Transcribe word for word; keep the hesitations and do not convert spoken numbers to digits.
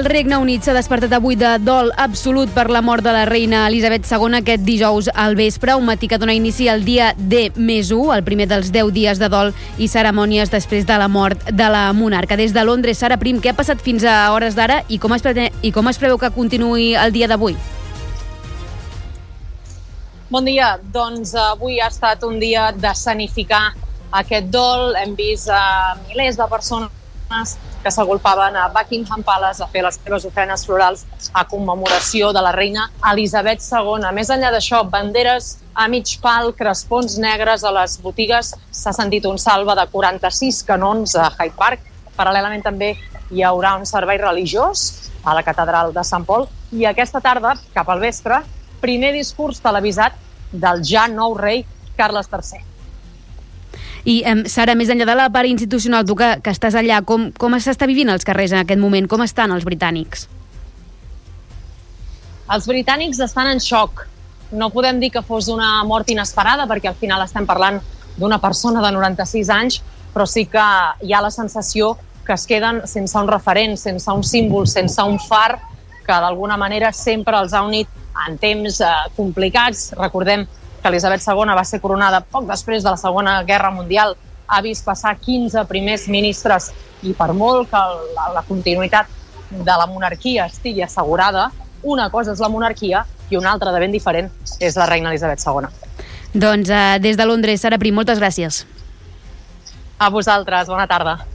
Regne Unit s'ha despertat avui de dol absolut per la mort de la reina Elisabet segona aquest dijous al vespre, un matí que dona inici al dia D més u, el primer dels deu dies de dol i cerimònies després de la mort de la monarca. Des de Londres, Sara Prim, què ha passat fins a hores d'ara i com es preve, i com es preveu que continuï el dia d'avui? Bon dia. Doncs avui ha estat un dia d'escenificar aquest dol. Hem vist uh, milers de persones que s'agolpaven a Buckingham Palace a fer les seves ofrenes florals a commemoració de la reina Elisabet segona. Més enllà d'això, banderes a mig pal, crespons negres a les botigues. S'ha sentit un salve de quaranta-sis canons a Hyde Park. Paral·lelament també hi haurà un servei religiós a la catedral de Sant Paul. I aquesta tarda, cap al vespre, primer discurs televisat del ja nou rei Carles tercer. I, eh, Sara, més enllà de la part institucional, tu que, que estàs allà, com, com s'està vivint els carrers en aquest moment? Com estan els britànics? Els britànics estan en xoc. No podem dir que fos una mort inesperada, perquè al final estem parlant d'una persona de noranta-sis anys, però sí que hi ha la sensació que es queden sense un referent, sense un símbol, sense un far que d'alguna manera sempre els ha unit en temps eh, complicats. Recordem que Elisabet segona va ser coronada poc després de la Segona Guerra Mundial, ha vist passar quinze primers ministres i per molt que la, la continuïtat de la monarquia estigui assegurada, una cosa és la monarquia i una altra de ben diferent és la reina Elisabet segona. Doncs eh, des de Londres, Sara Prim, moltes gràcies. A vosaltres, bona tarda.